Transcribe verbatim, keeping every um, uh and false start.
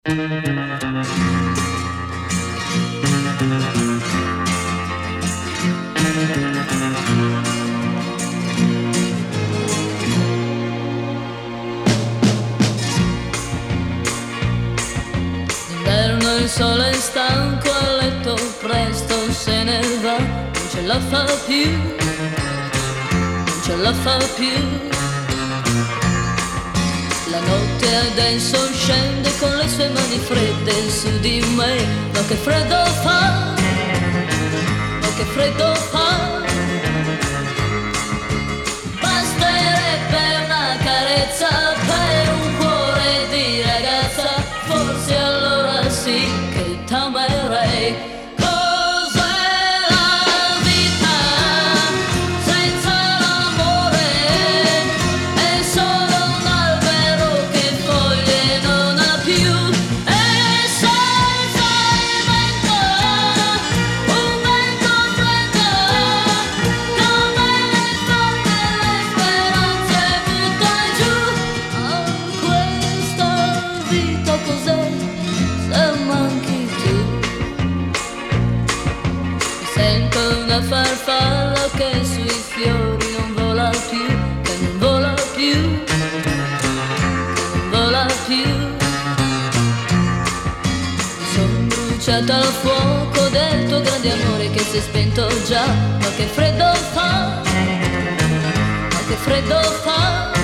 D'inverno il sole è stanco, a letto presto se ne va, non ce la fa più, non ce la fa più. La notte adesso scende con le sue mani fredde su di me, ma che freddo fa, ma che freddo fa. Basterebbe una carezza per un cuore di ragazza, forse allora sì che t'amerei. Una farfalla che sui fiori non vola più, che non vola più, che non vola più. Mi son bruciata al fuoco del tuo grande amore che si è spento già, ma che freddo fa, ma che freddo fa.